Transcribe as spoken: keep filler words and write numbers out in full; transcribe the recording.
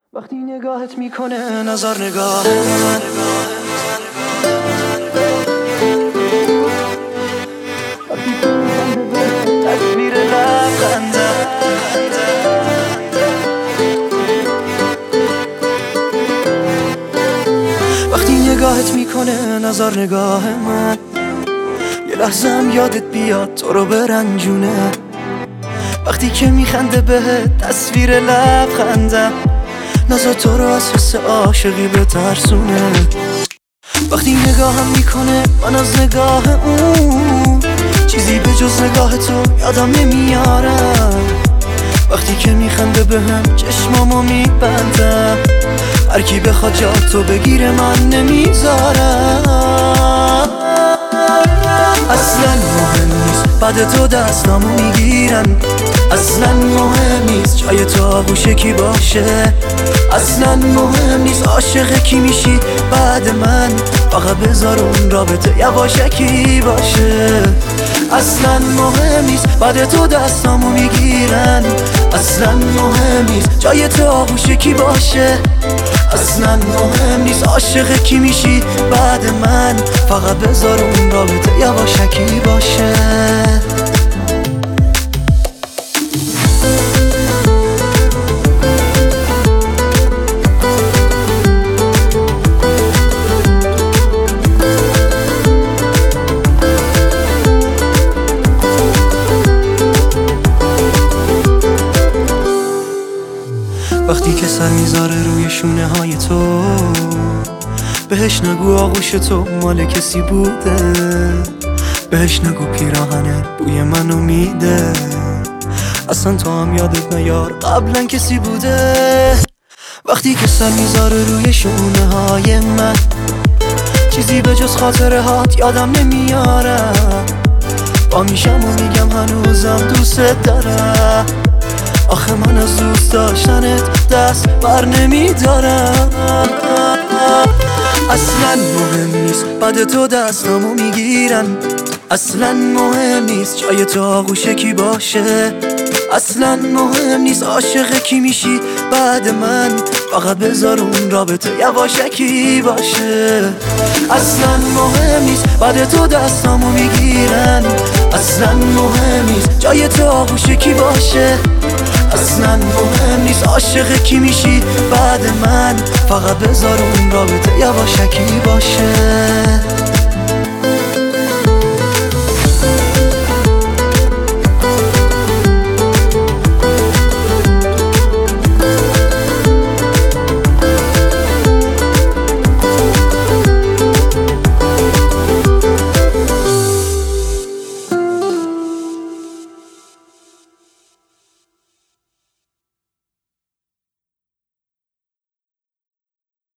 وقتی نگاهت میکنه نظر نگاه من، وقتی تصویر لبخنده، وقتی نگاهت میکنه نظر نگاه من، یه لحظه هم یادت بیاد تو رو برنجونه. وقتی که میخنده بهت تصویر لبخنده، نظر تو رو از حس عاشقی بترسونه. وقتی نگاهم میکنه من از نگاه اون، چیزی به جز نگاه تو یادم نمیارم. وقتی که میخنده بهم چشمامو میبندم، هر کی بخواد جا تو بگیره من نمیذارم. اصلا مهم نیست بعد تو دستامو میگیرن، اصلا مهم نیست جای تو آغوش کی باشه، اصلا مهم نیست عاشق کی میشی بعد من، فقط بذار اون رابطه یواشکی باشه. اصلا مهم نیست بعد تو دستامو میگیرن، اصلا مهم نیست جای تو آغوش کی باشه، اصلا مهم نیست عاشق کی میشی بعد من، فقط بذار اون رابطه یواشکی باشه. وقتی که سر میذاره روی شونه های تو، بهش نگو آغوش تو مال کسی بوده، بهش نگو پیراهنه بوی منو میده، اصلا تو هم یادت نیار قبلا کسی بوده. وقتی که سر میذاره روی شونه های من، چیزی به جز خاطره هات یادم نمیارم. با میشم و میگم هنوزم دوست دارم، آخه من از دوست داشتنت دست بر نمیدارم. اصلا مهم نیست بعد تو دستامو میگیرن، اصلا مهم نیست جای تو آغوش کی باشه، اصلا مهم نیست عاشق کی میشی بعد من، فقط بذار اون رابطه یواشکی باشه. اصلا مهم نیست بعد تو دستامو میگیرن، اصلا مهم نیست جای تو آغوش کی باشه، اصلا مهم نیست عاشق کی میشی بعد من، فقط بذار اون رابطه یواشکی باشه.